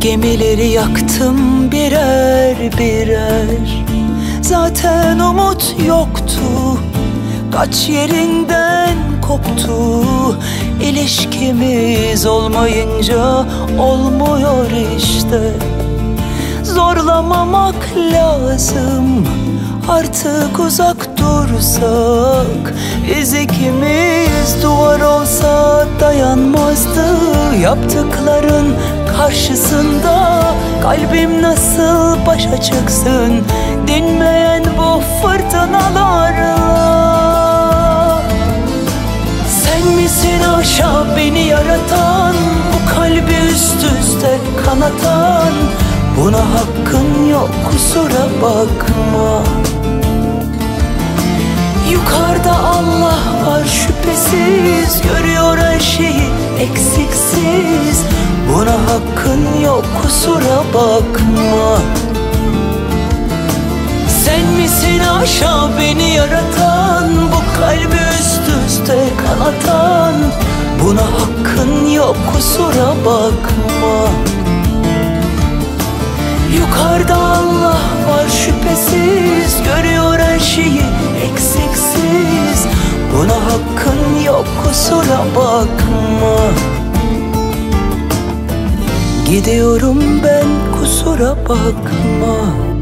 Gemileri yaktım birer birer, zaten umut yoktu. Kaç yerinden koptu. İlişkimiz olmayınca olmuyor işte. Zorlamamak lazım, artık uzak dursak. Biz ikimiz, duvar olsa dayanmazdı. Yaptıkların karşısında kalbim nasıl başa çıksın dinmeyen bu fırtınalarla? Sen misin aşağı beni yaratan, bu kalbi üst üste kanatan? Buna hakkın yok, kusura bakma. Yukarıda Allah var şüphesiz, görüyor her şeyi eksiksiz. Buna hakkın yok, kusura bakma. Sen misin aşağı beni yaratan, bu kalbi üst üste kanatan? Buna hakkın yok, kusura bakma. Yukarıda Allah var şüphesiz, görüyor her şeyi eksiksiz. Buna hakkın yok, kusura bakma. Gidiyorum ben, kusura bakma.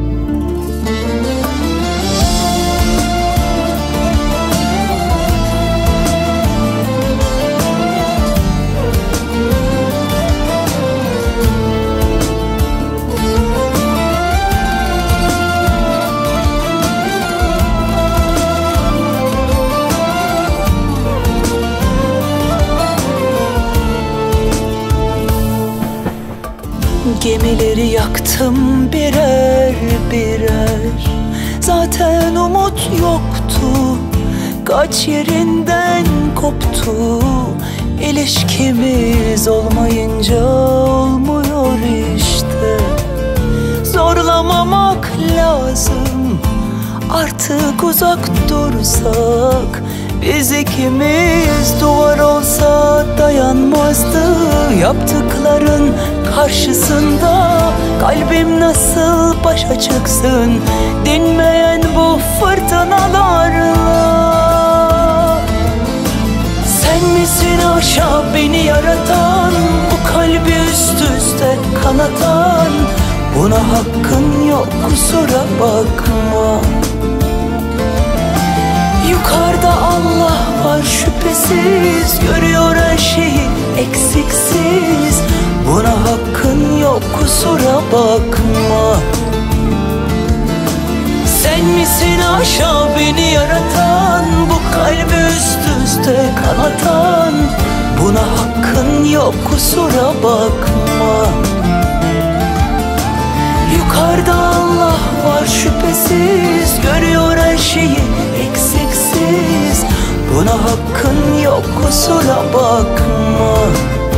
Gemileri yaktım birer birer, zaten umut yoktu. Kaç yerinden koptu. İlişkimiz olmayınca olmuyor işte. Zorlamamak lazım, artık uzak dursak. Biz ikimiz, duvar olsa dayanmazdı. Yaptıkların karşısında kalbim nasıl başa çıksın dinmeyen bu fırtınalarla? Sen misin aşağı beni yaratan, bu kalbi üst üste kanatan? Buna hakkın yok, kusura bakma. Yukarıda Allah var şüphesiz, görüyor her şeyi eksiksiz. Buna hakkın yok, kusura bakma. Sen misin aşağı beni yaratan, bu kalbi üst üste kanatan? Buna hakkın yok, kusura bakma. Yukarıda Allah var şüphesiz, görüyor her şeyi eksiksiz. Buna hakkın yok, kusura bakma.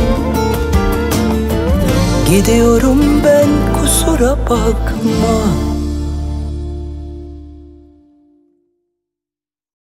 Gidiyorum ben, kusura bakma.